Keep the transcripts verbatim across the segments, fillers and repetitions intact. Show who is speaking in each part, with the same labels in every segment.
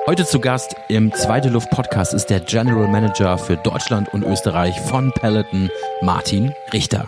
Speaker 1: Heute zu Gast im Zweite Luft Podcast ist der General Manager für Deutschland und Österreich von Peloton, Martin Richter.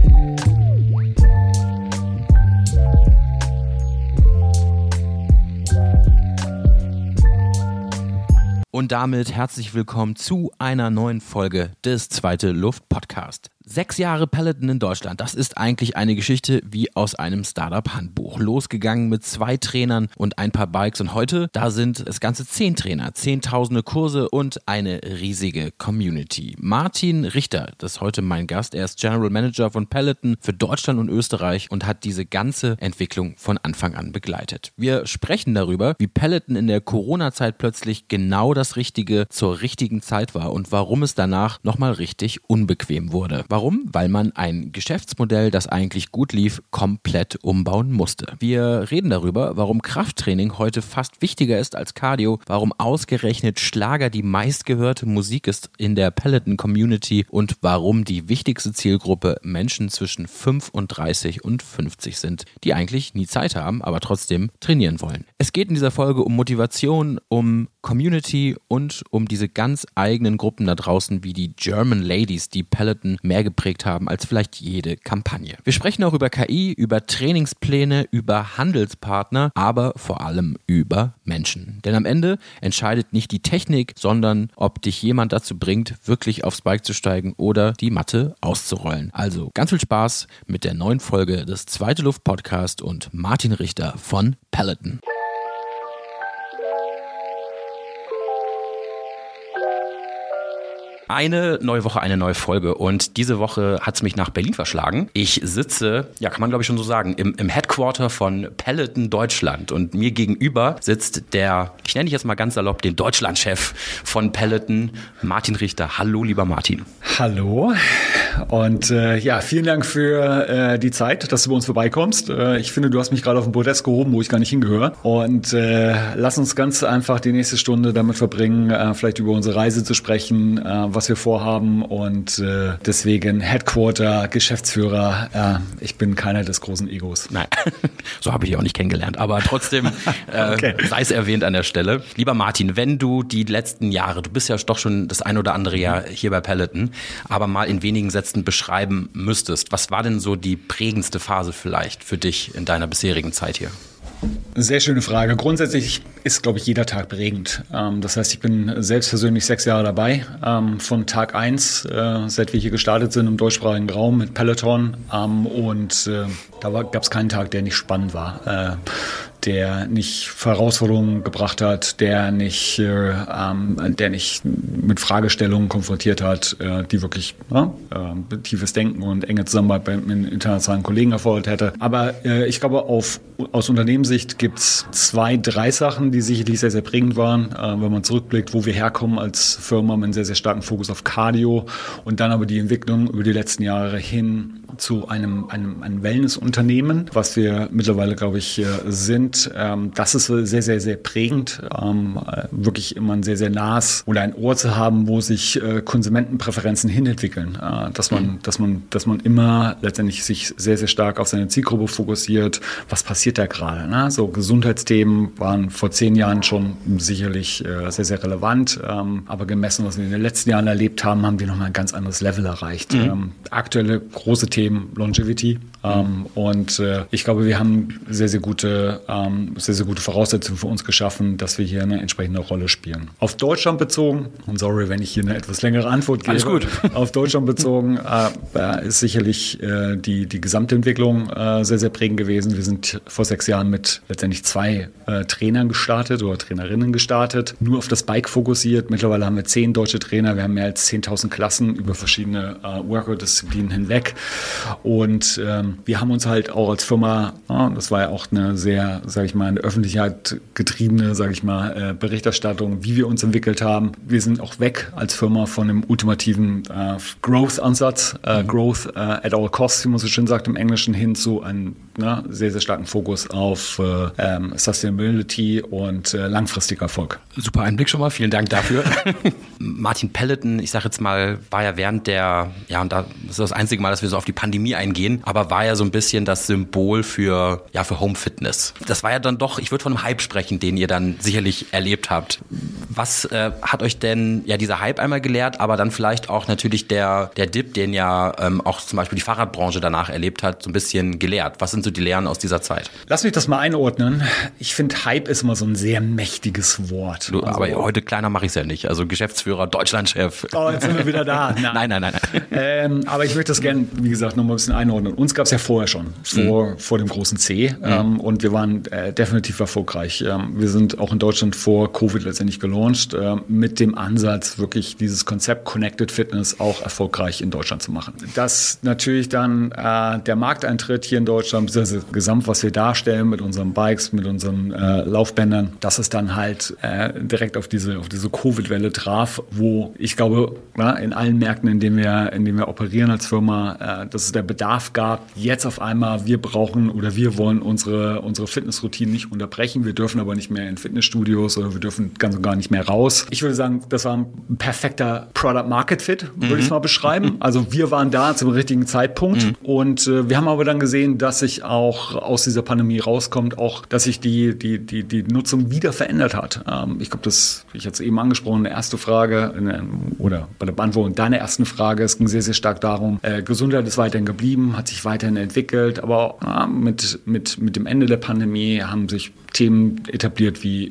Speaker 1: Und damit herzlich willkommen zu einer neuen Folge des Zweite Luft Podcast. Sechs Jahre Peloton in Deutschland, das ist eigentlich eine Geschichte wie aus einem Startup-Handbuch. Losgegangen mit zwei Trainern und ein paar Bikes und heute, da sind es ganze zehn Trainer, zehntausende Kurse und eine riesige Community. Martin Richter, das ist heute mein Gast, er ist General Manager von Peloton für Deutschland und Österreich und hat diese ganze Entwicklung von Anfang an begleitet. Wir sprechen darüber, wie Peloton in der Corona-Zeit plötzlich genau das Richtige zur richtigen Zeit war und warum es danach nochmal richtig unbequem wurde. Warum? Weil man ein Geschäftsmodell, das eigentlich gut lief, komplett umbauen musste. Wir reden darüber, warum Krafttraining heute fast wichtiger ist als Cardio, warum ausgerechnet Schlager die meistgehörte Musik ist in der Peloton-Community und warum die wichtigste Zielgruppe Menschen zwischen fünfunddreißig und fünfzig sind, die eigentlich nie Zeit haben, aber trotzdem trainieren wollen. Es geht in dieser Folge um Motivation, um Community und um diese ganz eigenen Gruppen da draußen wie die German Ladies, die Peloton mehr geprägt haben als vielleicht jede Kampagne. Wir sprechen auch über K I, über Trainingspläne, über Handelspartner, aber vor allem über Menschen. Denn am Ende entscheidet nicht die Technik, sondern ob dich jemand dazu bringt, wirklich aufs Bike zu steigen oder die Matte auszurollen. Also ganz viel Spaß mit der neuen Folge des Zweite Luft Podcast und Martin Richter von Peloton. Eine neue Woche, eine neue Folge und diese Woche hat es mich nach Berlin verschlagen. Ich sitze, ja kann man glaube ich schon so sagen, im, im Headquarter von Peloton Deutschland und mir gegenüber sitzt der, ich nenne dich jetzt mal ganz salopp, den Deutschlandchef von Peloton, Martin Richter. Hallo lieber Martin.
Speaker 2: Hallo und äh, ja, vielen Dank für äh, die Zeit, dass du bei uns vorbeikommst. Äh, ich finde, du hast mich gerade auf den Podest gehoben, wo ich gar nicht hingehöre und äh, lass uns ganz einfach die nächste Stunde damit verbringen, äh, vielleicht über unsere Reise zu sprechen, äh, was wir vorhaben und äh, deswegen Headquarter, Geschäftsführer, äh, ich bin keiner des großen Egos.
Speaker 1: Nein, so habe ich dich auch nicht kennengelernt, aber trotzdem äh, okay. sei es erwähnt an der Stelle. Lieber Martin, wenn du die letzten Jahre, du bist ja doch schon das ein oder andere Jahr hier bei Peloton, aber mal in wenigen Sätzen beschreiben müsstest, was war denn so die prägendste Phase vielleicht für dich in deiner bisherigen Zeit hier?
Speaker 2: Sehr schöne Frage. Grundsätzlich ist, glaube ich, jeder Tag prägend. Ähm, das heißt, ich bin selbst persönlich sechs Jahre dabei. Ähm, von Tag eins, äh, seit wir hier gestartet sind im deutschsprachigen Raum mit Peloton. Ähm, und äh, da gab es keinen Tag, der nicht spannend war. Äh, der nicht Herausforderungen gebracht hat, der nicht, äh, ähm, der nicht mit Fragestellungen konfrontiert hat, äh, die wirklich äh, äh, tiefes Denken und enge Zusammenarbeit mit internationalen Kollegen erfordert hätte. Aber äh, ich glaube, auf, aus Unternehmenssicht gibt es zwei, drei Sachen, die sicherlich sehr, sehr prägend waren, äh, wenn man zurückblickt, wo wir herkommen als Firma mit einem sehr, sehr starken Fokus auf Cardio und dann aber die Entwicklung über die letzten Jahre hin zu einem, einem, einem Wellness-Unternehmen, was wir mittlerweile, glaube ich, sind. Das ist sehr, sehr, sehr prägend, wirklich immer ein sehr, sehr nahes oder ein Ohr zu haben, wo sich Konsumentenpräferenzen hinentwickeln. Dass man, dass man, dass man immer letztendlich sich sehr, sehr stark auf seine Zielgruppe fokussiert. Was passiert da gerade? Ne? So Gesundheitsthemen waren vor zehn Jahren schon sicherlich sehr, sehr relevant. Aber gemessen, was wir in den letzten Jahren erlebt haben, haben wir nochmal ein ganz anderes Level erreicht. Mhm. Aktuelle große Themen, Longevity. Mhm. Und ich glaube, wir haben sehr, sehr gute sehr, sehr gute Voraussetzungen für uns geschaffen, dass wir hier eine entsprechende Rolle spielen. Auf Deutschland bezogen, und sorry, wenn ich hier eine etwas längere Antwort gebe.
Speaker 1: Alles gut.
Speaker 2: Auf Deutschland bezogen äh, ist sicherlich äh, die, die Gesamtentwicklung äh, sehr, sehr prägend gewesen. Wir sind vor sechs Jahren mit letztendlich zwei äh, Trainern gestartet oder Trainerinnen gestartet, nur auf das Bike fokussiert. Mittlerweile haben wir zehn deutsche Trainer, wir haben mehr als zehntausend Klassen über verschiedene äh, Workout-Disziplinen hinweg und ähm, wir haben uns halt auch als Firma, äh, das war ja auch eine sehr, sage ich mal, eine Öffentlichkeit getriebene, sage ich mal, äh, Berichterstattung, wie wir uns entwickelt haben. Wir sind auch weg als Firma von einem ultimativen äh, Growth-Ansatz, äh, mhm. Growth äh, at all costs, wie man so schön sagt im Englischen, hin zu einem ne, sehr, sehr starken Fokus auf äh, ähm, Sustainability und äh, langfristiger Erfolg.
Speaker 1: Super Einblick schon mal, vielen Dank dafür. Martin Peloton, ich sage jetzt mal, war ja während der, ja, und das ist das einzige Mal, dass wir so auf die Pandemie eingehen, aber war ja so ein bisschen das Symbol für, ja, für Home Fitness. Das war ja dann doch, ich würde von einem Hype sprechen, den ihr dann sicherlich erlebt habt. Was äh, hat euch denn ja dieser Hype einmal gelehrt, aber dann vielleicht auch natürlich der, der Dip, den ja ähm, auch zum Beispiel die Fahrradbranche danach erlebt hat, so ein bisschen gelehrt? Was sind so die Lehren aus dieser Zeit?
Speaker 2: Lass mich das mal einordnen. Ich finde, Hype ist immer so ein sehr mächtiges Wort.
Speaker 1: Du, also, aber heute kleiner mache ich es ja nicht. Also Geschäftsführer, Deutschlandchef.
Speaker 2: Oh, jetzt sind wir wieder da.
Speaker 1: Nein, nein, nein. nein.
Speaker 2: Ähm, aber ich möchte das gerne, wie gesagt, noch mal ein bisschen einordnen. Uns gab es ja vorher schon, vor, mhm. vor dem großen C. Mhm. Ähm, und wir waren äh, definitiv erfolgreich. Ähm, wir sind auch in Deutschland vor Covid letztendlich gelauncht, äh, mit dem Ansatz, wirklich dieses Konzept Connected Fitness auch erfolgreich in Deutschland zu machen. Dass natürlich dann äh, der Markteintritt hier in Deutschland, das Gesamt, was wir darstellen mit unseren Bikes, mit unseren äh, Laufbändern, dass es dann halt äh, direkt auf diese, auf diese Covid-Welle traf, wo ich glaube, na, in allen Märkten, in denen wir, in denen wir operieren als Firma, äh, dass es der Bedarf gab, jetzt auf einmal, wir brauchen oder wir wollen unsere, unsere Fitnessroutine nicht unterbrechen. Wir dürfen aber nicht mehr in Fitnessstudios oder wir dürfen ganz und gar nicht mehr raus. Ich würde sagen, das war ein perfekter Product-Market-Fit, würde mhm. ich es mal beschreiben. Also wir waren da zum richtigen Zeitpunkt mhm. und äh, wir haben aber dann gesehen, dass sich auch aus dieser Pandemie rauskommt, auch, dass sich die, die, die, die Nutzung wieder verändert hat. Ähm, ich glaube, das, wie ich jetzt eben angesprochen, eine erste Frage äh, oder bei der Beantwortung deiner ersten Frage, es ging sehr, sehr stark darum, äh, Gesundheit ist weiterhin geblieben, hat sich weiterhin entwickelt, aber äh, mit, mit, mit dem Ende der Pandemie haben sich Themen etabliert wie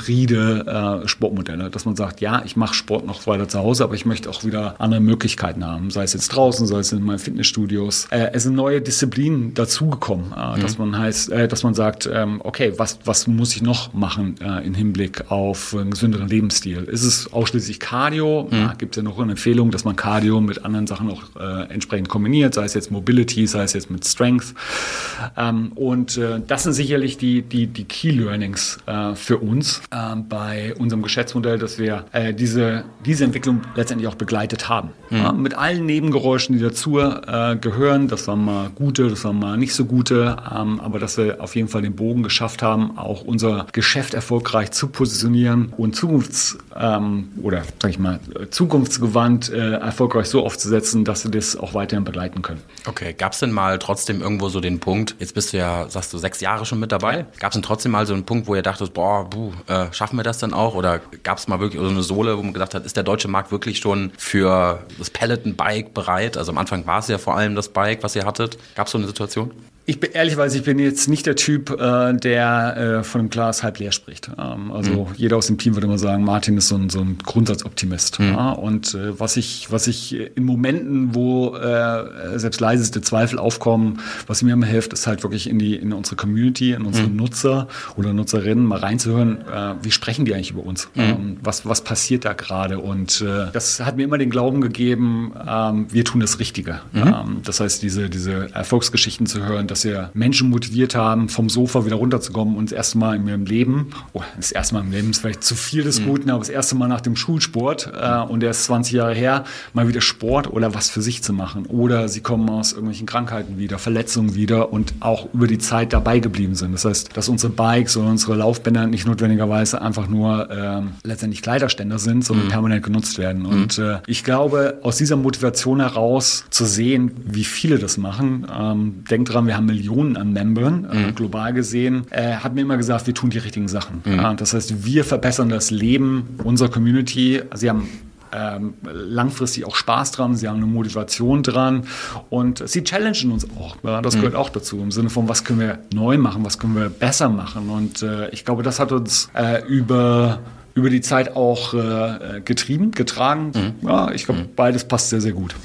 Speaker 2: hybride äh, Sportmodelle, dass man sagt, ja, ich mache Sport noch weiter zu Hause, aber ich möchte auch wieder andere Möglichkeiten haben, sei es jetzt draußen, sei es in meinen Fitnessstudios. Äh, es sind neue Disziplinen dazugekommen, äh, mhm. dass man heißt, äh, dass man sagt, ähm, okay, was, was muss ich noch machen äh, im Hinblick auf einen gesünderen Lebensstil? Ist es ausschließlich Cardio? Mhm. Ja, gibt es ja noch eine Empfehlung, dass man Cardio mit anderen Sachen auch äh, entsprechend kombiniert, sei es jetzt Mobility, sei es jetzt mit Strength. Ähm, und äh, das sind sicherlich die, die, die Key Learnings äh, für uns äh, bei unserem Geschäftsmodell, dass wir äh, diese, diese Entwicklung letztendlich auch begleitet haben. Mhm. Ja, mit allen Nebengeräuschen, die dazu äh, gehören. Das waren mal gute, das waren mal nicht so gute, ähm, aber dass wir auf jeden Fall den Bogen geschafft haben, auch unser Geschäft erfolgreich zu positionieren und zukunfts- ähm, oder sag ich mal, zukunftsgewandt äh, erfolgreich so aufzusetzen, dass wir das auch weiterhin begleiten können.
Speaker 1: Okay, gab es denn mal trotzdem irgendwo so den Punkt, jetzt bist du ja, sagst du, sechs Jahre schon mit dabei, gab es denn trotzdem mal so einen Punkt, wo ihr dachtet, boah, buh, äh, schaffen wir das dann auch? Oder gab es mal wirklich so eine Sohle, wo man gedacht hat, ist der deutsche Markt wirklich schon für das Peloton-Bike bereit? Also am Anfang war es ja vor allem das Bike, was ihr hattet. Gab es so eine Situation?
Speaker 2: Ich bin ehrlicherweise, ich bin jetzt nicht der Typ, äh, der äh, von einem Glas halb leer spricht. Ähm, also mhm. jeder aus dem Team würde immer sagen, Martin ist so ein, so ein Grundsatzoptimist. Mhm. Ja? Und äh, was ich, was ich in Momenten, wo äh, selbst leiseste Zweifel aufkommen, was mir immer hilft, ist halt wirklich in die in unsere Community, in unsere mhm. Nutzer oder Nutzerinnen mal reinzuhören, äh, wie sprechen die eigentlich über uns? Mhm. Ähm, was was passiert da gerade? Und äh, das hat mir immer den Glauben gegeben, ähm, wir tun das Richtige. Mhm. Ähm, das heißt, diese diese Erfolgsgeschichten zu hören, dass wir Menschen motiviert haben, vom Sofa wieder runterzukommen und das erste Mal in ihrem Leben, oh, das erste Mal im Leben ist vielleicht zu viel des mhm. Guten, aber das erste Mal nach dem Schulsport äh, und der ist zwanzig Jahre her, mal wieder Sport oder was für sich zu machen. Oder sie kommen aus irgendwelchen Krankheiten wieder, Verletzungen wieder und auch über die Zeit dabei geblieben sind. Das heißt, dass unsere Bikes oder unsere Laufbänder nicht notwendigerweise einfach nur äh, letztendlich Kleiderständer sind, sondern mhm. permanent genutzt werden. Mhm. Und äh, ich glaube, aus dieser Motivation heraus zu sehen, wie viele das machen, ähm, denkt dran, wir haben Millionen an Membern, mhm. äh, global gesehen, äh, hat mir immer gesagt, wir tun die richtigen Sachen. Mhm. Äh, das heißt, wir verbessern das Leben unserer Community. Sie haben ähm, langfristig auch Spaß dran, sie haben eine Motivation dran und sie challengen uns auch. Ja, das mhm. gehört auch dazu, im Sinne von, was können wir neu machen, was können wir besser machen. Und äh, ich glaube, das hat uns äh, über über die Zeit auch äh, getrieben, getragen. Mhm. Ja, ich glaube, mhm. beides passt sehr, sehr gut.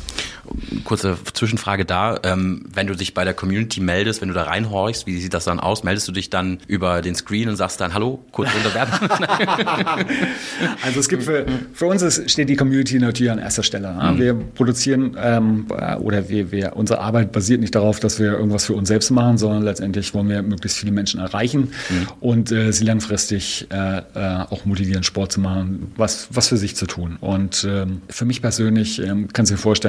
Speaker 1: Kurze Zwischenfrage da, ähm, wenn du dich bei der Community meldest, wenn du da reinhorchst, wie sieht das dann aus? Meldest du dich dann über den Screen und sagst dann, hallo, kurz unter Werbung?
Speaker 2: Also es gibt für, für uns ist, steht die Community natürlich an erster Stelle. Mhm. Wir produzieren ähm, oder wir, wir, unsere Arbeit basiert nicht darauf, dass wir irgendwas für uns selbst machen, sondern letztendlich wollen wir möglichst viele Menschen erreichen mhm. und äh, sie langfristig äh, äh, auch motivieren, Sport zu machen, was, was für sich zu tun. Und ähm, für mich persönlich, ähm, kannst du dir vorstellen, so, das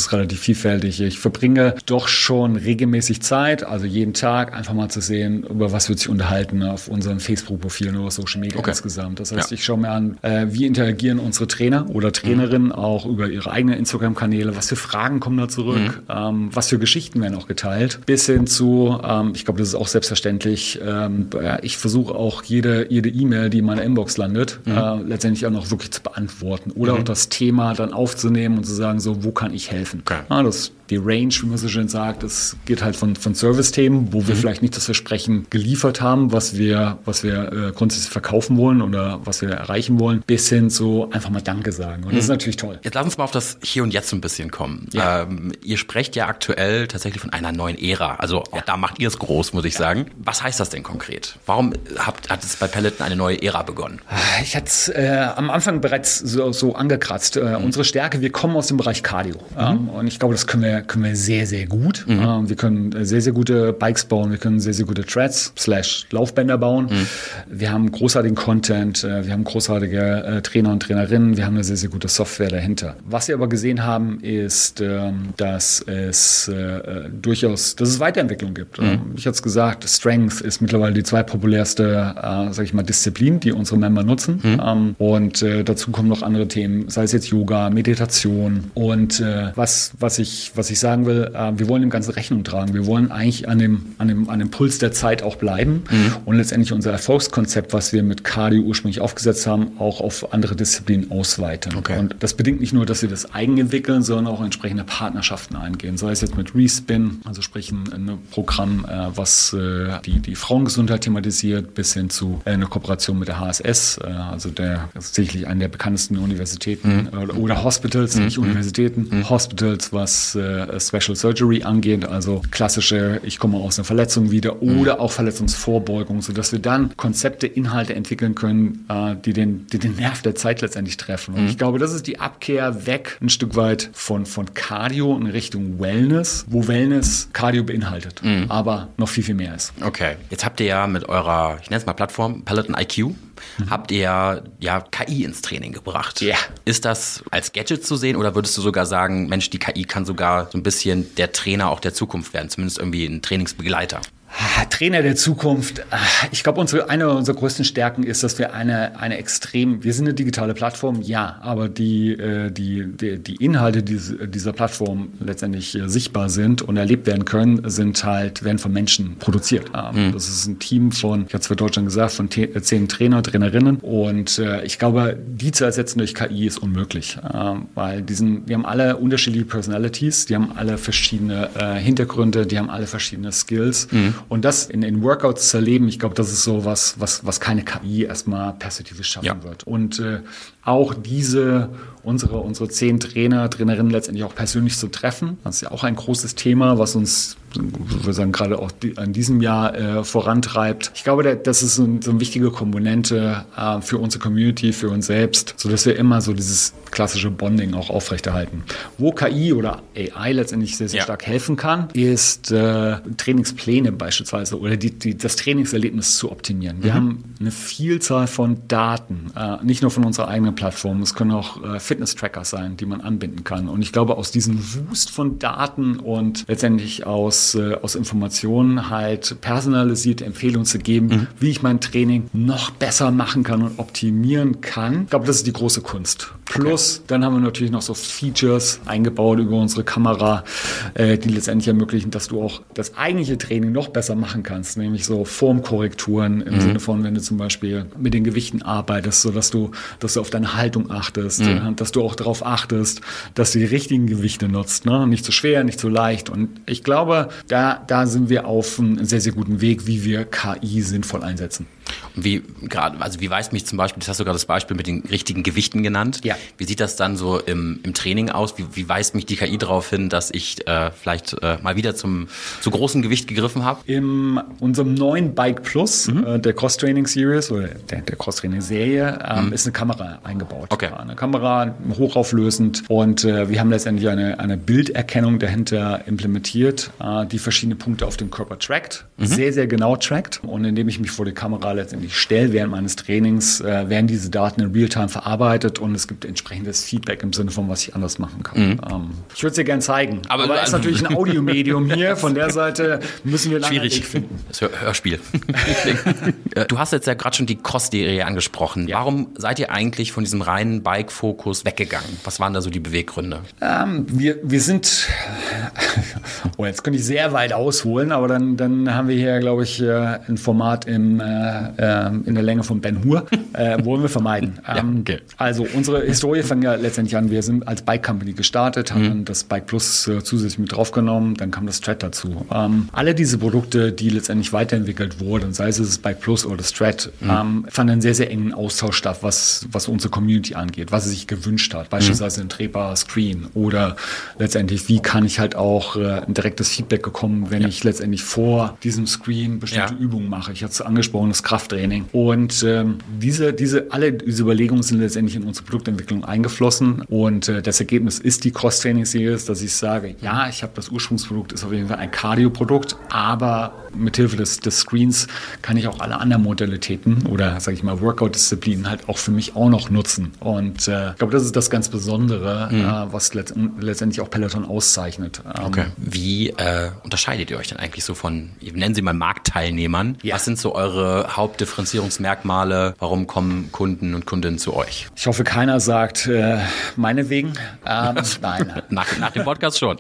Speaker 2: ist relativ vielfältig. Ich verbringe doch schon regelmäßig Zeit, also jeden Tag, einfach mal zu sehen, über was wird sich unterhalten auf unseren Facebook-Profilen oder Social Media okay. insgesamt. Das heißt, ja. ich schaue mir an, äh, wie interagieren unsere Trainer oder Trainerinnen mhm. auch über ihre eigenen Instagram-Kanäle, was für Fragen kommen da zurück, mhm. ähm, was für Geschichten werden auch geteilt, bis hin zu, ähm, ich glaube, das ist auch selbstverständlich, ähm, ich versuche auch jede jede E-Mail, die in meiner Inbox landet, mhm. äh, letztendlich auch noch wirklich zu beantworten oder mhm. auch das Thema dann aufzunehmen und zu sagen, so, wo kann ich helfen? Okay. Ja, das die Range, wie man so schön sagt, das geht halt von, von Service-Themen, wo wir mhm. vielleicht nicht das Versprechen geliefert haben, was wir, was wir äh, grundsätzlich verkaufen wollen oder was wir erreichen wollen, bis hin zu einfach mal Danke sagen. Und mhm. das ist natürlich toll.
Speaker 1: Jetzt lass uns mal auf das Hier und Jetzt ein bisschen kommen. Ja. Ähm, ihr sprecht ja aktuell tatsächlich von einer neuen Ära. Also ja. da macht ihr es groß, muss ich ja. sagen. Was heißt das denn konkret? Warum habt, hat es bei Peloton eine neue Ära begonnen?
Speaker 2: Ich hatte es äh, am Anfang bereits so, so angekratzt. Äh, mhm. Unsere Stärke, wir kommen aus dem Bereich Cardio. Mhm. Ähm, und ich glaube, das können wir können wir sehr, sehr gut. Mhm. Ähm, wir können sehr, sehr gute Bikes bauen, wir können sehr, sehr gute Treads slash Laufbänder bauen. Mhm. Wir haben großartigen Content, äh, wir haben großartige äh, Trainer und Trainerinnen, wir haben eine sehr, sehr gute Software dahinter. Was wir aber gesehen haben, ist, ähm, dass es äh, durchaus, dass es Weiterentwicklung gibt. Mhm. Ich hatte es gesagt, Strength ist mittlerweile die zweitpopulärste, äh, sag ich mal, Disziplin, die unsere Member nutzen. Mhm. Ähm, und äh, dazu kommen noch andere Themen, sei es jetzt Yoga, Meditation. Und äh, was, was ich, was ich sagen will, äh, wir wollen dem Ganzen Rechnung tragen. Wir wollen eigentlich an dem, an dem, an dem Puls der Zeit auch bleiben mhm. und letztendlich unser Erfolgskonzept, was wir mit Cardio ursprünglich aufgesetzt haben, auch auf andere Disziplinen ausweiten. Okay. Und das bedingt nicht nur, dass wir das eigen entwickeln, sondern auch entsprechende Partnerschaften eingehen. Sei es jetzt mit Respin, also sprich ein, ein Programm, äh, was äh, die, die Frauengesundheit thematisiert, bis hin zu äh, einer Kooperation mit der H S S, äh, also der sicherlich eine der bekanntesten Universitäten mhm. oder, oder Hospitals, mhm. nicht Universitäten, mhm. Hospitals, was äh, Special Surgery angeht, also klassische, ich komme aus einer Verletzung wieder mhm. oder auch Verletzungsvorbeugung, sodass wir dann Konzepte, Inhalte entwickeln können, äh, die, den, die den Nerv der Zeit letztendlich treffen. Und mhm. ich glaube, das ist die Abkehr weg ein Stück weit von, von Cardio in Richtung Wellness, wo Wellness Cardio beinhaltet, mhm. aber noch viel, viel mehr ist.
Speaker 1: Okay, jetzt habt ihr ja mit eurer, ich nenne es mal Plattform, Peloton I Q, mhm. habt ihr ja K I ins Training gebracht.
Speaker 2: Yeah.
Speaker 1: Ist das als Gadget zu sehen oder würdest du sogar sagen, Mensch, die K I kann sogar so ein bisschen der Trainer auch der Zukunft werden, zumindest irgendwie ein Trainingsbegleiter?
Speaker 2: Trainer der Zukunft. Ich glaube, unsere, eine unserer größten Stärken ist, dass wir eine, eine extrem, wir sind eine digitale Plattform, ja, aber die, die, die, die Inhalte dieser, dieser Plattform letztendlich sichtbar sind und erlebt werden können, sind halt, werden von Menschen produziert. Mhm. Das ist ein Team von, ich habe es für Deutschland gesagt, von te- zehn Trainer, Trainerinnen und ich glaube, die zu ersetzen durch K I ist unmöglich, weil diesen, wir haben alle unterschiedliche Personalities, die haben alle verschiedene Hintergründe, die haben alle verschiedene Skills. Mhm. Und das in, in Workouts zu erleben, ich glaube, das ist so was, was, was keine K I erstmal perspektivisch schaffen ja. wird. Und äh, auch diese, unsere, unsere zehn Trainer, Trainerinnen letztendlich auch persönlich zu treffen, das ist ja auch ein großes Thema, was uns, ich würde sagen, gerade auch die, in diesem Jahr äh, vorantreibt. Ich glaube, das ist so, ein, so eine wichtige Komponente äh, für unsere Community, für uns selbst, sodass wir immer so dieses klassische Bonding auch aufrechterhalten. Wo K I oder A I letztendlich sehr, sehr ja. stark helfen kann, ist äh, Trainingspläne beispielsweise oder die, die, das Trainingserlebnis zu optimieren. Wir mhm. haben eine Vielzahl von Daten, äh, nicht nur von unserer eigenen Plattform, es können auch äh, Fitness-Tracker sein, die man anbinden kann. Und ich glaube, aus diesem Wust von Daten und letztendlich aus, äh, aus Informationen halt personalisierte Empfehlungen zu geben, mhm. wie ich mein Training noch besser machen kann und optimieren kann. Ich glaube, das ist die große Kunst. Plus, okay. dann haben wir natürlich noch so Features eingebaut über unsere Kamera, äh, die letztendlich ermöglichen, dass du auch das eigentliche Training noch besser machen kannst, nämlich so Formkorrekturen im mhm. Sinne von, wenn du zum Beispiel mit den Gewichten arbeitest, so dass du, dass du auf deine Haltung achtest, mhm. dass du auch darauf achtest, dass du die richtigen Gewichte nutzt, ne? Nicht zu schwer, nicht zu leicht. Und ich glaube, da, da sind wir auf einem sehr, sehr guten Weg, wie wir K I sinnvoll einsetzen.
Speaker 1: Und wie gerade, also wie weist mich zum Beispiel, das hast du gerade das Beispiel mit den richtigen Gewichten genannt.
Speaker 2: Ja.
Speaker 1: Wie sieht das dann so im, im Training aus? Wie, wie weist mich die K I darauf hin, dass ich äh, vielleicht äh, mal wieder zum zu großen Gewicht gegriffen habe?
Speaker 2: In unserem neuen Bike Plus, mhm. äh, der Cross-Training Series oder der, der Cross-Training-Serie, ähm, mhm. ist eine Kamera eingebaut.
Speaker 1: Okay.
Speaker 2: Eine Kamera, hochauflösend. Und äh, wir haben letztendlich eine, eine Bilderkennung dahinter implementiert, äh, die verschiedene Punkte auf dem Körper trackt. Mhm. Sehr, sehr genau trackt. Und indem ich mich vor die Kamera letztendlich stelle während meines Trainings, äh, werden diese Daten in Realtime verarbeitet und es gibt entsprechendes Feedback im Sinne von, was ich anders machen kann. Mhm. Ähm, ich würde es dir gerne zeigen,
Speaker 1: aber,
Speaker 2: aber es ist natürlich ein Audiomedium hier, von der Seite müssen wir lange
Speaker 1: schwierig finden. Das Hörspiel. Du hast jetzt ja gerade schon die Cross-Serie angesprochen. Ja. Warum seid ihr eigentlich von diesem reinen Bike-Fokus weggegangen? Was waren da so die Beweggründe?
Speaker 2: Ähm, wir, wir sind, oh, jetzt könnte ich sehr weit ausholen, aber dann, dann haben wir hier, glaube ich, ein Format im, äh, in der Länge von Ben Hur. Äh, wollen wir vermeiden. Ähm, ja, okay. Also unsere Historie fängt ja letztendlich an, wir sind als Bike Company gestartet, haben mhm. dann das Bike Plus äh, zusätzlich mit draufgenommen, dann kam das Strat dazu. Ähm, alle diese Produkte, die letztendlich weiterentwickelt wurden, sei es das Bike Plus oder das Strat, mhm. ähm, fanden einen sehr, sehr engen Austausch statt, was, was unsere Community angeht, was sie sich gewünscht hat. Beispielsweise mhm. ein drehbarer Screen oder letztendlich, wie kann ich halt auch äh, ein direktes Feedback bekommen, wenn ja. ich letztendlich vor diesem Screen bestimmte ja. Übungen mache. Ich hatte es angesprochen, das Krafttraining. Und ähm, diese, diese, alle diese Überlegungen sind letztendlich in unsere Produktentwicklung eingeflossen. Und äh, das Ergebnis ist die Cross-Training-Series, dass ich sage, ja, ich habe das Ursprungsprodukt, ist auf jeden Fall ein Cardio-Produkt, aber mithilfe des, des Screens kann ich auch alle anderen Modalitäten oder, sage ich mal, Workout-Disziplinen halt auch für mich auch noch nutzen. Und äh, ich glaube, das ist das ganz Besondere, mhm. äh, was letzt, letztendlich auch Peloton auszeichnet. Ähm,
Speaker 1: okay. Wie äh, unterscheidet ihr euch denn eigentlich so von, nennen Sie mal Marktteilnehmern? Ja. Was sind so eure Hauptdifferenzierungsmerkmale? Warum kommen Kunden und Kundinnen zu euch?
Speaker 2: Ich hoffe, keiner sagt, äh, meinetwegen. Ähm, nein.
Speaker 1: nach, nach dem Podcast schon.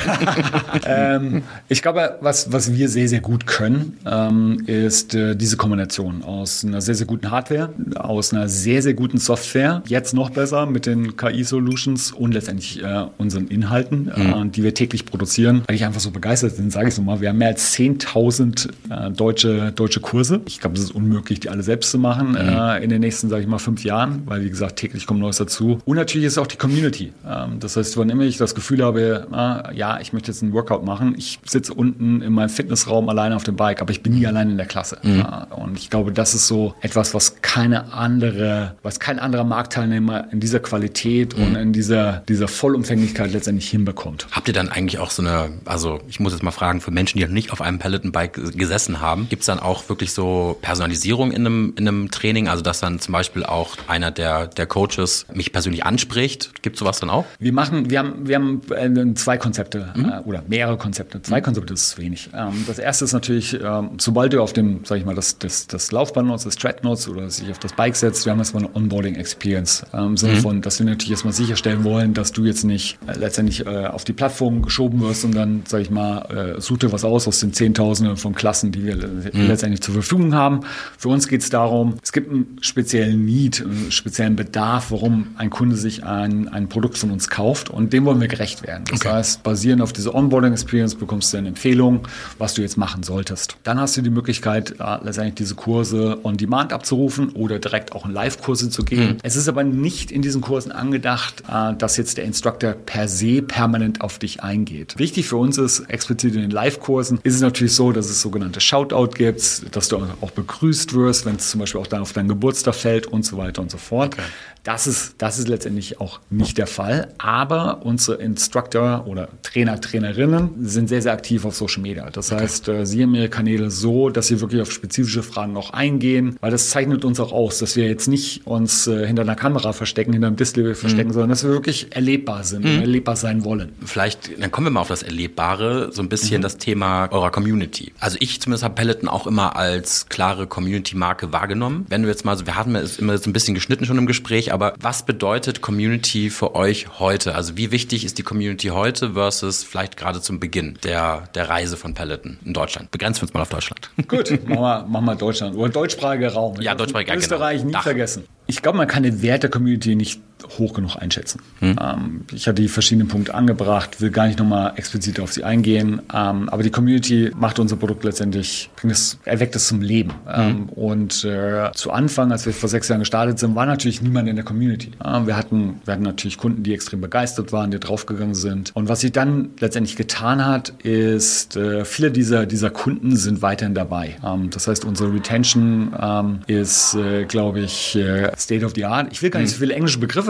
Speaker 2: ähm, ich glaube, was, was wir sehr, sehr gut können, ähm, ist äh, diese Kombination aus einer sehr, sehr guten Hardware, aus einer sehr, sehr guten Software, jetzt noch besser mit den K I-Solutions und letztendlich äh, unseren Inhalten, mhm. äh, die wir täglich produzieren. Weil ich einfach so begeistert bin, sage ich so mal, wir haben mehr als zehntausend äh, deutsche, deutsche Kurse. Ich glaube, es ist unmöglich, die alle selbst zu machen mhm. äh, in den nächsten, sage ich mal, fünf Jahren, weil, wie gesagt, täglich kommt Neues dazu. Und natürlich ist auch die Community. Ähm, das heißt, wann immer ich das Gefühl habe, äh, ja, ich möchte jetzt einen Workout machen, ich sitze unten in meinem Fitnessraum alleine auf dem Bike, aber ich bin nie allein in der Klasse. Mhm. Äh, und ich glaube, das ist so etwas, was keine andere, was kein anderer Marktteilnehmer in dieser Qualität mhm. und in dieser, dieser Vollumfänglichkeit letztendlich hinbekommt.
Speaker 1: Habt ihr dann eigentlich auch so eine, also ich muss jetzt mal fragen, für Menschen, die noch nicht auf einem Peloton-Bike gesessen haben, gibt es dann auch wirklich so Personalisierung in einem, in einem Training? Also dass dann zum Beispiel auch einer der, der Coaches mich persönlich anspricht? Gibt es sowas dann auch?
Speaker 2: Wir machen, wir haben, wir haben äh, zwei Konzepte mhm. äh, oder mehrere Konzepte. Zwei mhm. Konzepte ist wenig. Ähm, das erste ist natürlich, ähm, sobald du auf dem, sag ich mal, das, das, das Laufband nutzt, das Tread nutzt oder sich auf das Bike setzt, wir haben erstmal eine Onboarding-Experience. Ähm, Im Sinne mhm. von, dass wir natürlich erstmal sicherstellen wollen, dass du jetzt nicht äh, letztendlich äh, auf die Plattform geschoben wirst und dann, sag ich mal, äh, such dir was aus aus den Zehntausenden von Klassen, die wir mhm. letztendlich zur Verfügung haben. Für uns geht es darum, es gibt einen speziellen Need, einen speziellen Bedarf, warum ein Kunde sich ein, ein Produkt von uns kauft und dem wollen wir gerecht werden. Das okay. heißt, basierend auf dieser Onboarding-Experience bekommst du eine Empfehlung, was du jetzt machen solltest. Dann hast du die Möglichkeit, äh, letztendlich diese Kurse on Demand abzurufen oder direkt auch in Live-Kurse zu gehen. Mhm. Es ist aber nicht in diesen Kursen angedacht, äh, dass jetzt der Instructor per se permanent auf dich eingeht. Wichtig für uns ist, explizit in den Live-Kursen, ist es natürlich so, dass es sogenannte Shoutout gibt, dass du auch begrüßt wirst, wenn es zum Beispiel auch dann auf deinen Geburtstag fällt und so weiter und so fort. Okay. Das ist, das ist letztendlich auch nicht der Fall, aber unsere Instructor oder Trainer, Trainerinnen sind sehr, sehr aktiv auf Social Media. Das okay. heißt, sie haben ihre Kanäle so, dass sie wirklich auf spezifische Fragen auch eingehen, weil das zeichnet uns auch aus, dass wir jetzt nicht uns äh, hinter einer Kamera verstecken, hinter einem Display verstecken, mhm. sondern dass wir wirklich erlebbar sind mhm. und erlebbar sein wollen.
Speaker 1: Vielleicht, dann kommen wir mal auf das Erlebbare, so ein bisschen mhm. das Thema eurer Community. Also ich zumindest habe Peloton auch immer als klare Community-Marke wahrgenommen. Wenn du jetzt mal so, wir hatten es immer so ein bisschen geschnitten schon im Gespräch, aber was bedeutet Community für euch heute? Also wie wichtig ist die Community heute versus vielleicht gerade zum Beginn der, der Reise von Peloton in Deutschland? Begrenzen wir uns mal auf Deutschland.
Speaker 2: Gut, machen wir, machen wir Deutschland. Oder deutschsprachiger Raum.
Speaker 1: Ja, deutschsprachiger, genau.
Speaker 2: Österreich nie Dach. vergessen. Ich glaube, man kann den Wert der Community nicht hoch genug einschätzen. Hm. Ähm, ich habe die verschiedenen Punkte angebracht, will gar nicht nochmal explizit auf sie eingehen, ähm, aber die Community macht unser Produkt letztendlich, bringt es, erweckt es zum Leben. Hm. Ähm, und äh, zu Anfang, als wir vor sechs Jahren gestartet sind, war natürlich niemand in der Community. Ähm, wir, hatten, wir hatten natürlich Kunden, die extrem begeistert waren, die draufgegangen sind. Und was sich dann letztendlich getan hat, ist, äh, viele dieser, dieser Kunden sind weiterhin dabei. Ähm, das heißt, unsere Retention ähm, ist, äh, glaube ich, äh, State of the Art. Ich will gar nicht hm. so viele englische Begriffe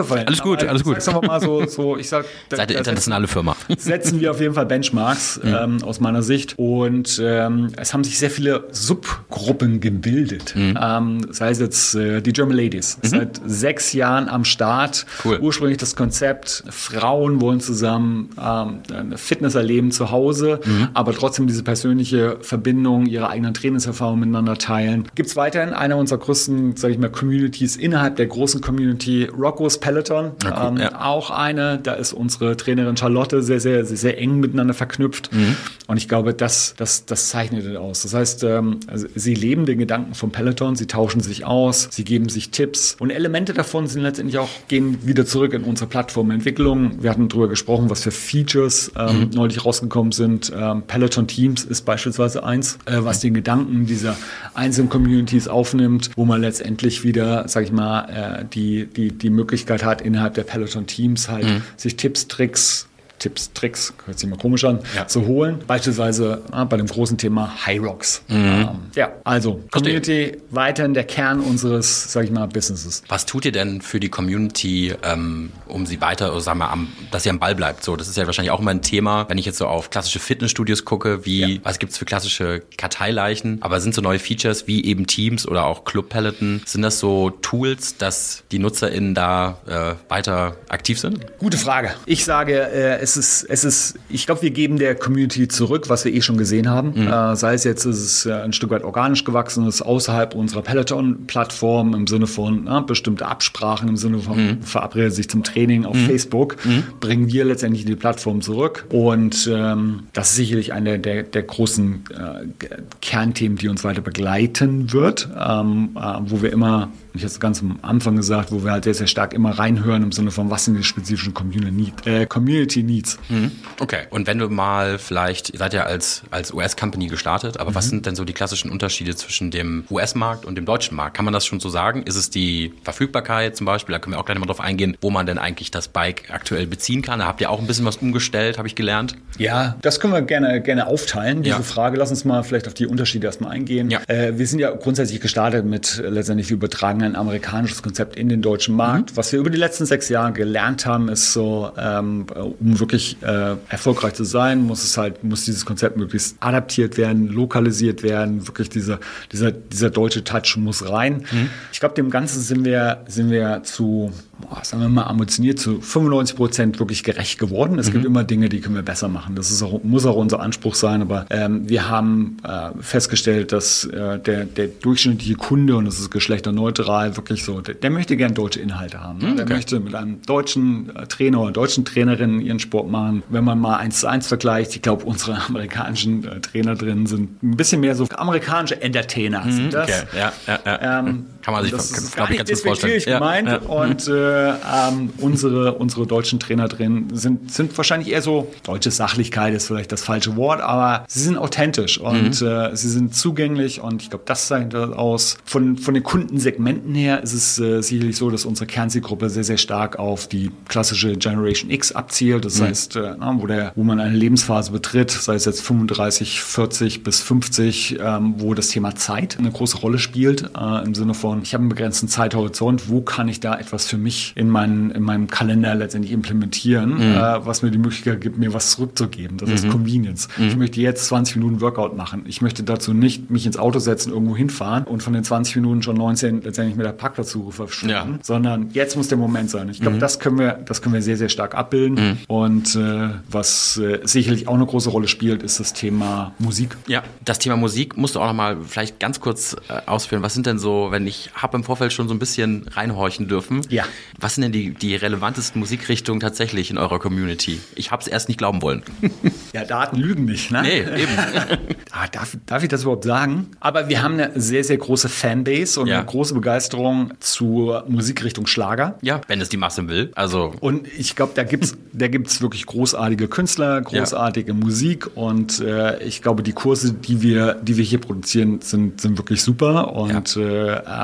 Speaker 2: verwenden.
Speaker 1: Alles gut,
Speaker 2: aber
Speaker 1: alles gut.
Speaker 2: Sagen wir mal so, so ich sag, da,
Speaker 1: Seid ihr internationale Firma.
Speaker 2: Setzen wir auf jeden Fall Benchmarks mhm. ähm, aus meiner Sicht. Und ähm, es haben sich sehr viele Subgruppen gebildet. Mhm. Ähm, sei es jetzt äh, die German Ladies. Mhm. Seit sechs Jahren am Start.
Speaker 1: Cool.
Speaker 2: Ursprünglich das Konzept, Frauen wollen zusammen ähm, Fitness erleben zu Hause, mhm. aber trotzdem diese persönliche Verbindung, ihre eigenen Trainingserfahrungen miteinander teilen. Gibt es weiterhin eine unserer größten, sage ich mal, Communities innerhalb der großen Community, Rocco's Peloton. Ja, cool. ähm, ja. Auch eine, da ist unsere Trainerin Charlotte sehr, sehr, sehr, sehr eng miteinander verknüpft. Mhm. Und ich glaube, das, das, das zeichnet es aus. Das heißt, ähm, also sie leben den Gedanken vom Peloton, sie tauschen sich aus, sie geben sich Tipps. Und Elemente davon sind letztendlich auch, gehen wieder zurück in unsere Plattformentwicklung. Wir hatten darüber gesprochen, was für Features ähm, mhm. neulich rausgekommen sind. Ähm, Peloton Teams ist beispielsweise eins, äh, was den Gedanken dieser einzelnen Communities aufnimmt, wo man letztendlich wieder, sag ich mal, äh, die, die, die Möglichkeit hat, innerhalb der Peloton Teams halt mhm. sich Tipps, Tricks, Tipps, Tricks, hört sich mal komisch an, ja. zu holen. Beispielsweise äh, bei dem großen Thema High Rocks. Mhm. Ähm, ja, also Community weiterhin der Kern unseres, sag ich mal, Businesses.
Speaker 1: Was tut ihr denn für die Community, ähm, um sie weiter, oder sagen wir, am, dass sie am Ball bleibt? So, das ist ja wahrscheinlich auch immer ein Thema, wenn ich jetzt so auf klassische Fitnessstudios gucke, wie, ja. was gibt's für klassische Karteileichen? Aber sind so neue Features wie eben Teams oder auch Club Peloton, sind das so Tools, dass die NutzerInnen da äh, weiter aktiv sind?
Speaker 2: Gute Frage. Ich sage, äh, es ist, es ist, ich glaube, wir geben der Community zurück, was wir eh schon gesehen haben. Mhm. Äh, sei es jetzt, ist es äh, ein Stück weit organisch gewachsen, ist außerhalb unserer Peloton-Plattform im Sinne von äh, bestimmte Absprachen, im Sinne von mhm. verabredet sich zum Training auf mhm. Facebook, mhm. bringen wir letztendlich die Plattform zurück. Und ähm, das ist sicherlich eine der, der großen äh, Kernthemen, die uns weiter begleiten wird, ähm, äh, wo wir immer, ich habe es ganz am Anfang gesagt, wo wir halt sehr, sehr stark immer reinhören im Sinne von, was sind die spezifischen Community, äh, Community Needs.
Speaker 1: Mhm. Okay. Und wenn du mal vielleicht, ihr seid ja als, als U S-Company gestartet, aber mhm. was sind denn so die klassischen Unterschiede zwischen dem U S-Markt und dem deutschen Markt? Kann man das schon so sagen? Ist es die Verfügbarkeit zum Beispiel? Da können wir auch gleich mal drauf eingehen, wo man denn eigentlich das Bike aktuell beziehen kann. Da habt ihr auch ein bisschen was umgestellt, habe ich gelernt.
Speaker 2: Ja, das können wir gerne, gerne aufteilen, diese
Speaker 1: ja.
Speaker 2: Frage. Lass uns mal vielleicht auf die Unterschiede erstmal eingehen. Ja. Äh, wir sind ja grundsätzlich gestartet mit äh, letztendlich, wir übertragen ein amerikanisches Konzept in den deutschen Markt. Mhm. Was wir über die letzten sechs Jahre gelernt haben, ist so, ähm, um wirklich äh, erfolgreich zu sein, muss es halt, muss dieses Konzept möglichst adaptiert werden, lokalisiert werden, wirklich dieser, dieser, dieser deutsche Touch muss rein. Mhm. Ich glaube, dem Ganzen sind wir, sind wir zu, boah, sagen wir mal, ambitioniert zu fünfundneunzig Prozent wirklich gerecht geworden. Es mhm. gibt immer Dinge, die können wir besser machen. Das ist auch, muss auch unser Anspruch sein, aber ähm, wir haben äh, festgestellt, dass äh, der, der durchschnittliche Kunde, und das ist geschlechterneutral, wirklich so, der, der möchte gern deutsche Inhalte haben. Mhm, der okay. möchte mit einem deutschen äh, Trainer oder deutschen Trainerin ihren Sport machen. Wenn man mal eins zu eins vergleicht, ich glaube, unsere amerikanischen äh, Trainer drin sind ein bisschen mehr so amerikanische Entertainer. Mhm, sind das.
Speaker 1: Okay. Ja, ja, ja.
Speaker 2: Ähm,
Speaker 1: kann man sich
Speaker 2: das
Speaker 1: kann,
Speaker 2: ist
Speaker 1: gar
Speaker 2: gar
Speaker 1: nicht
Speaker 2: nicht despektierlich
Speaker 1: ja,
Speaker 2: gemeint.
Speaker 1: ja.
Speaker 2: Und äh, ähm, unsere, unsere deutschen Trainer drin sind, sind wahrscheinlich eher so, deutsche Sachlichkeit ist vielleicht das falsche Wort, aber sie sind authentisch und mhm. äh, sie sind zugänglich und ich glaube, das zeigt aus. Von, von den Kundensegmenten her ist es äh, sicherlich so, dass unsere Kernzielgruppe sehr, sehr stark auf die klassische Generation X abzielt. Das mhm. heißt, äh, wo, der, wo man eine Lebensphase betritt, sei es jetzt fünfunddreißig, vierzig bis fünfzig, ähm, wo das Thema Zeit eine große Rolle spielt, äh, im Sinne von, ich habe einen begrenzten Zeithorizont, wo kann ich da etwas für mich in, mein, in meinem Kalender letztendlich implementieren, mhm. äh, was mir die Möglichkeit gibt, mir was zurückzugeben. Das mhm. ist Convenience. Mhm. Ich möchte jetzt zwanzig Minuten Workout machen. Ich möchte dazu nicht mich ins Auto setzen, irgendwo hinfahren und von den zwanzig Minuten schon neunzehn letztendlich mit der Parkplatzsuche verschwinden, ja. sondern jetzt muss der Moment sein. Ich glaube, mhm. das können wir, das können wir sehr, sehr stark abbilden. Mhm. Und äh, was äh, sicherlich auch eine große Rolle spielt, ist das Thema Musik.
Speaker 1: Ja, das Thema Musik musst du auch noch mal vielleicht ganz kurz äh, ausführen. Was sind denn so, wenn ich habe im Vorfeld schon so ein bisschen reinhorchen dürfen, ja. was sind denn die, die relevantesten Musikrichtungen tatsächlich in eurer Community? Ich habe es erst nicht glauben wollen.
Speaker 2: Ja, Daten lügen nicht, ne?
Speaker 1: Nee, eben.
Speaker 2: ah, darf, darf ich das überhaupt sagen? Aber wir haben eine sehr, sehr große Fanbase und ja. eine große Begeisterung zur Musikrichtung Schlager.
Speaker 1: Ja, wenn es die Masse will. Also.
Speaker 2: Und ich glaube, da gibt's, da gibt's wirklich großartige Künstler, großartige ja. Musik und äh, ich glaube, die Kurse, die wir, die wir hier produzieren, sind, sind wirklich super und ja. äh,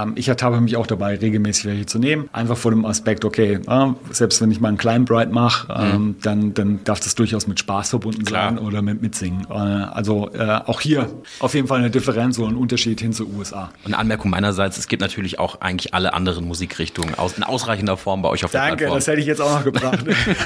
Speaker 2: ähm, ich ertappe mich auch dabei, regelmäßig welche zu nehmen. Einfach vor dem Aspekt, okay, äh, selbst wenn ich mal einen kleinen Bright mache, ähm, mhm. dann, dann darf das durchaus mit Spaß verbunden Klar. sein oder mit Mitsingen. Äh, also äh, auch hier auf jeden Fall eine Differenz oder ein Unterschied hin zu U S A.
Speaker 1: Eine Anmerkung meinerseits, es gibt natürlich auch eigentlich alle anderen Musikrichtungen aus, in ausreichender Form bei euch auf der
Speaker 2: Danke,
Speaker 1: Plattform.
Speaker 2: das hätte ich jetzt auch noch gebracht.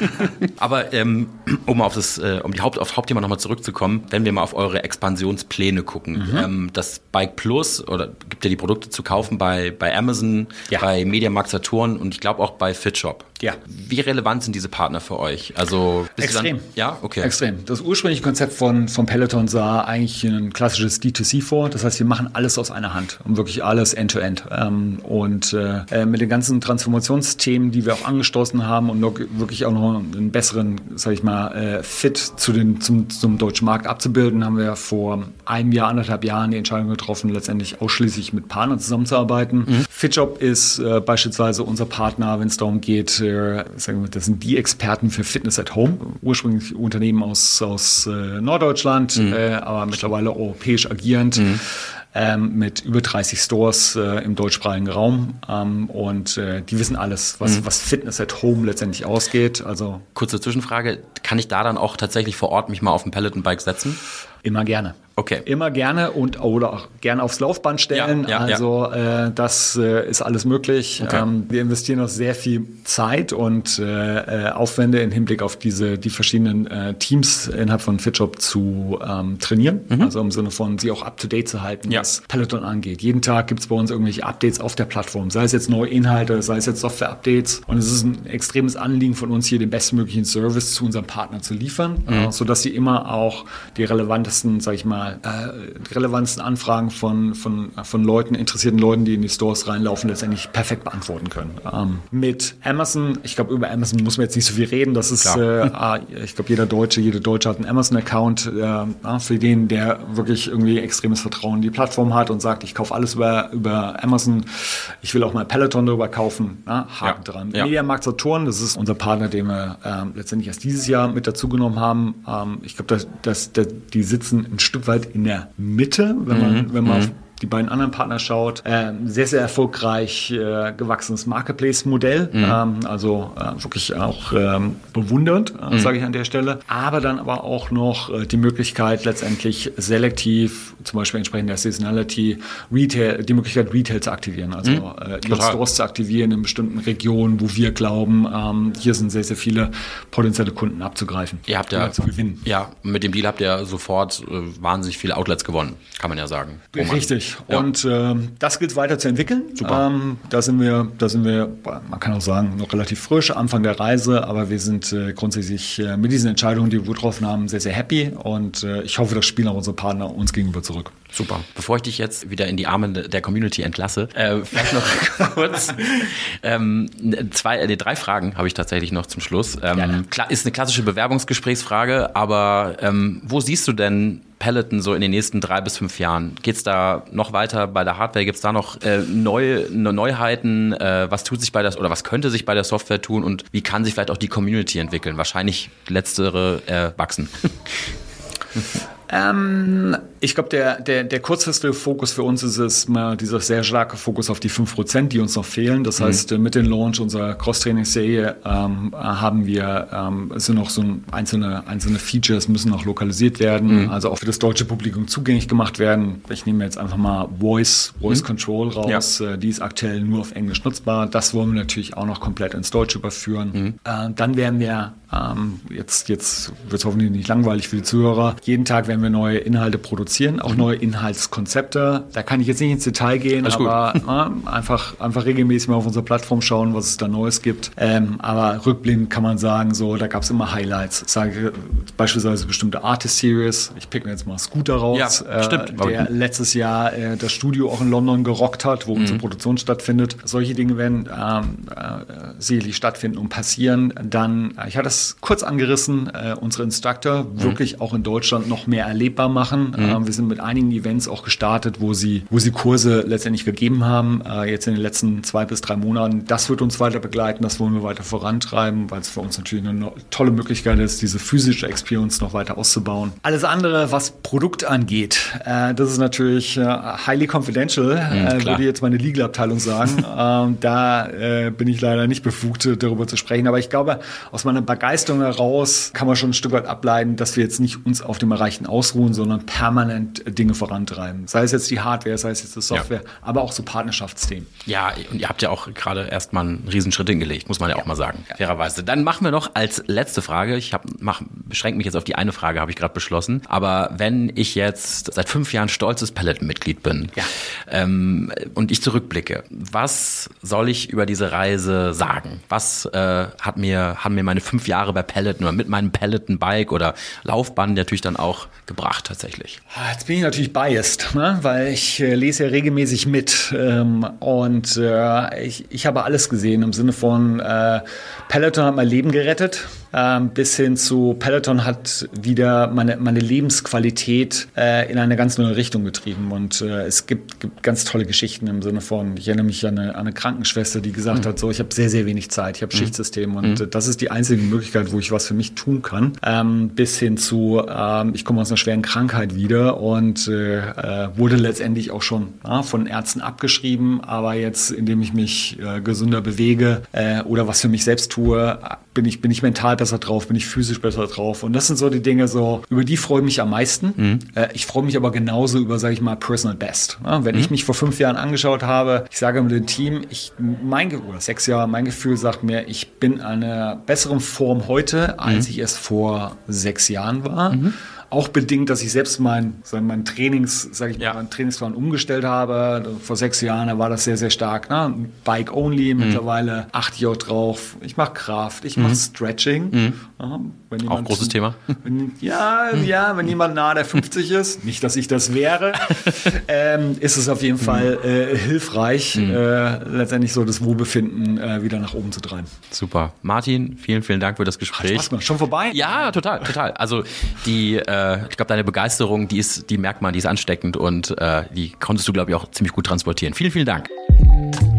Speaker 1: Aber ähm, um auf das, äh, um die Haupt, aufs Hauptthema nochmal zurückzukommen, wenn wir mal auf eure Expansionspläne gucken. Mhm. Ähm, das Bike Plus, oder gibt ja die Produkte zu kaufen bei, bei Amazon, ja. bei Mediamarkt Saturn und ich glaube auch bei Fitshop.
Speaker 2: Ja.
Speaker 1: Wie relevant sind diese Partner für euch? Also
Speaker 2: Extrem.
Speaker 1: Dann, ja, okay.
Speaker 2: Extrem. Das ursprüngliche Konzept von, von Peloton sah eigentlich ein klassisches D zwei C vor. Das heißt, wir machen alles aus einer Hand und wirklich alles End-to-End. Ähm, und äh, mit den ganzen Transformationsthemen, die wir auch angestoßen haben und noch, wirklich auch noch einen besseren, sag ich mal, äh, Fit zu den, zum, zum deutschen Markt abzubilden, haben wir vor einem Jahr, anderthalb Jahren die Entscheidung getroffen, letztendlich ausschließlich mit Partnern zusammenzuarbeiten. Mhm. Fitshop ist äh, beispielsweise unser Partner, wenn es darum geht, äh, sagen wir, das sind die Experten für Fitness at Home. Ursprünglich Unternehmen aus, aus äh, Norddeutschland, mhm. äh, aber mittlerweile europäisch agierend. Mhm. Ähm, mit über dreißig Stores äh, im deutschsprachigen Raum ähm, und äh, die wissen alles, was, mhm. was Fitness at Home letztendlich ausgeht. Also
Speaker 1: kurze Zwischenfrage, kann ich da dann auch tatsächlich vor Ort mich mal auf ein Peloton-Bike setzen?
Speaker 2: Immer gerne.
Speaker 1: Okay.
Speaker 2: Immer gerne und oder auch gerne aufs Laufband stellen. Ja, ja, also ja. Äh, das äh, ist alles möglich. Okay. Ähm, wir investieren auch sehr viel Zeit und äh, Aufwände im Hinblick auf diese die verschiedenen äh, Teams innerhalb von Fitshop zu ähm, trainieren. Mhm. Also im Sinne von sie auch up to date zu halten, ja. was Peloton angeht. Jeden Tag gibt es bei uns irgendwelche Updates auf der Plattform. Sei es jetzt neue Inhalte, sei es jetzt Software-Updates. Und es ist ein extremes Anliegen von uns, hier den bestmöglichen Service zu unseren Partnern zu liefern, mhm. äh, sodass sie immer auch die relevantesten, sag ich mal, die relevantesten Anfragen von, von, von Leuten, interessierten Leuten, die in die Stores reinlaufen, letztendlich perfekt beantworten können. Ähm, mit Amazon, ich glaube, über Amazon muss man jetzt nicht so viel reden. Das ist, äh, ich glaube, jeder Deutsche, jede Deutsche hat einen Amazon-Account, äh, für den, der wirklich irgendwie extremes Vertrauen in die Plattform hat und sagt, ich kaufe alles über, über Amazon, ich will auch mal Peloton darüber kaufen. Na, Haken ja. dran. Ja. Mediamarkt Saturn, das ist unser Partner, den wir äh, letztendlich erst dieses Jahr mit dazugenommen haben. Ähm, ich glaube, dass, dass, dass die sitzen ein Stück weit in der Mitte, wenn man, mhm. wenn man auf die beiden anderen Partner schaut. Ähm, sehr, sehr erfolgreich äh, gewachsenes Marketplace-Modell. Mhm. Ähm, also äh, wirklich auch ähm, bewundernd, äh, mhm. sage ich an der Stelle. Aber dann aber auch noch äh, die Möglichkeit, letztendlich selektiv, zum Beispiel entsprechend der Seasonality, Retail, die Möglichkeit, Retail zu aktivieren. Also mhm. äh, ihre Stores zu aktivieren in bestimmten Regionen, wo wir glauben, ähm, hier sind sehr, sehr viele potenzielle Kunden abzugreifen.
Speaker 1: Ihr habt ja zu gewinnen. Ja, mit dem Deal habt ihr sofort äh, wahnsinnig viele Outlets gewonnen, kann man ja sagen.
Speaker 2: Richtig. Ja. Und äh, das gilt weiter zu entwickeln.
Speaker 1: Super.
Speaker 2: Ähm, da sind wir, da sind wir, man kann auch sagen, noch relativ frisch, Anfang der Reise, aber wir sind äh, grundsätzlich äh, mit diesen Entscheidungen, die wir getroffen haben, sehr, sehr happy und äh, ich hoffe, das spielen auch unsere Partner uns gegenüber zurück.
Speaker 1: Super. Bevor ich dich jetzt wieder in die Arme der Community entlasse, äh, vielleicht noch kurz ähm, zwei, äh, drei Fragen habe ich tatsächlich noch zum Schluss. Ähm, klar, ist eine klassische Bewerbungsgesprächsfrage, aber ähm, wo siehst du denn Peloton so in den nächsten drei bis fünf Jahren? Geht es da noch weiter bei der Hardware? Gibt es da noch äh, neue, Neuheiten? Äh, was tut sich bei der oder was könnte sich bei der Software tun und wie kann sich vielleicht auch die Community entwickeln? Wahrscheinlich letztere äh, wachsen.
Speaker 2: Ähm, ich glaube, der, der, der kurzfristige Fokus für uns ist es mal dieser sehr starke Fokus auf die fünf Prozent, die uns noch fehlen. Das mhm. heißt, mit dem Launch unserer Cross-Training-Serie ähm, haben wir, ähm, es sind noch so einzelne, einzelne Features müssen noch lokalisiert werden, mhm. also auch für das deutsche Publikum zugänglich gemacht werden. Ich nehme jetzt einfach mal Voice, Voice mhm. Control raus. Ja. Die ist aktuell nur auf Englisch nutzbar. Das wollen wir natürlich auch noch komplett ins Deutsche überführen. Mhm. Äh, dann werden wir, ähm, jetzt, jetzt wird es hoffentlich nicht langweilig für die Zuhörer, jeden Tag werden wir neue Inhalte produzieren, auch mhm. neue Inhaltskonzepte. Da kann ich jetzt nicht ins Detail gehen, Alles aber äh, einfach, einfach regelmäßig mal auf unserer Plattform schauen, was es da Neues gibt. Ähm, aber rückblickend kann man sagen, so, da gab es immer Highlights. Sage beispielsweise bestimmte Artist-Series. Ich pick mir jetzt mal Scooter raus,
Speaker 1: ja, stimmt.
Speaker 2: Äh, der letztes Jahr äh, das Studio auch in London gerockt hat, wo mhm. unsere Produktion stattfindet. Solche Dinge werden ähm, äh, sicherlich stattfinden und passieren. Dann, ich hatte es es kurz angerissen, äh, unsere Instructor mhm. wirklich auch in Deutschland noch mehr erlebbar machen. Mhm. Äh, wir sind mit einigen Events auch gestartet, wo sie, wo sie Kurse letztendlich gegeben haben, äh, jetzt in den letzten zwei bis drei Monaten. Das wird uns weiter begleiten, das wollen wir weiter vorantreiben, weil es für uns natürlich eine tolle Möglichkeit ist, diese physische Experience noch weiter auszubauen. Alles andere, was Produkt angeht, äh, das ist natürlich äh, highly confidential, mhm, äh, würde jetzt meine Legal-Abteilung sagen. ähm, da äh, bin ich leider nicht befugt, darüber zu sprechen. Aber ich glaube, aus meiner Begeisterung heraus kann man schon ein Stück weit ableiten, dass wir jetzt nicht uns auf dem Erreichten ausruhen, sondern permanent Dinge vorantreiben. Sei es jetzt die Hardware, sei es jetzt die Software, ja. aber auch so Partnerschaftsthemen.
Speaker 1: Ja, und ihr habt ja auch gerade erstmal einen Riesenschritt hingelegt, muss man ja, ja auch mal sagen, ja. fairerweise. Dann machen wir noch als letzte Frage, ich hab, mach, beschränke mich jetzt auf die eine Frage, habe ich gerade beschlossen, aber wenn ich jetzt seit fünf Jahren stolzes Peloton-Mitglied bin ja. ähm, und ich zurückblicke, was soll ich über diese Reise sagen? Was äh, hat mir, haben mir meine fünf Jahre bei Peloton oder mit meinem Peloton-Bike oder Laufband natürlich dann auch gebracht tatsächlich?
Speaker 2: Jetzt bin ich natürlich biased, ne? Weil ich äh, lese ja regelmäßig mit ähm, und äh, ich, ich habe alles gesehen im Sinne von äh, Peloton hat mein Leben gerettet, äh, bis hin zu Peloton hat wieder meine, meine Lebensqualität äh, in eine ganz neue Richtung getrieben und äh, es gibt, gibt ganz tolle Geschichten im Sinne von, ich erinnere mich an eine, an eine Krankenschwester, die gesagt mhm. hat, so ich habe sehr, sehr wenig Zeit, ich habe mhm. Schichtsystem und mhm. das ist die einzige Möglichkeit, wo ich was für mich tun kann, ähm, bis hin zu, ähm, ich komme aus einer schweren Krankheit wieder und äh, wurde letztendlich auch schon ja, von Ärzten abgeschrieben, aber jetzt, indem ich mich äh, gesünder bewege äh, oder was für mich selbst tue, bin ich, bin ich mental besser drauf, bin ich physisch besser drauf und das sind so die Dinge, so über die freue ich mich am meisten. Mhm. Äh, ich freue mich aber genauso über, sage ich mal, Personal Best. Ja, wenn mhm. ich mich vor fünf Jahren angeschaut habe, ich sage mit dem Team, ich, mein, oder sechs Jahre, mein Gefühl sagt mir, ich bin in einer besseren Form heute, als mhm. ich es vor sechs Jahren war. Mhm. Auch bedingt, dass ich selbst mein, mein Trainings, sag ich mal, ja. meinen Trainingsplan umgestellt habe. Vor sechs Jahren da war das sehr, sehr stark. Ne? Bike only, mhm. mittlerweile achte ich auch drauf. Ich mache Kraft, ich mhm. mache Stretching. Mhm. Ja, wenn jemand,
Speaker 1: auch großes Thema.
Speaker 2: Wenn, ja, mhm. ja, wenn jemand nahe der fünfzig ist, nicht, dass ich das wäre, ähm, ist es auf jeden mhm. Fall äh, hilfreich, mhm. äh, letztendlich so das Wohlbefinden äh, wieder nach oben zu treiben.
Speaker 1: Super. Martin, vielen, vielen Dank für das Gespräch.
Speaker 2: Spaß gemacht. Schon vorbei?
Speaker 1: Ja, total, total. Also die äh, ich glaube, deine Begeisterung, die ist, die merkt man, die ist ansteckend und äh, die konntest du, glaube ich, auch ziemlich gut transportieren. Vielen, vielen Dank.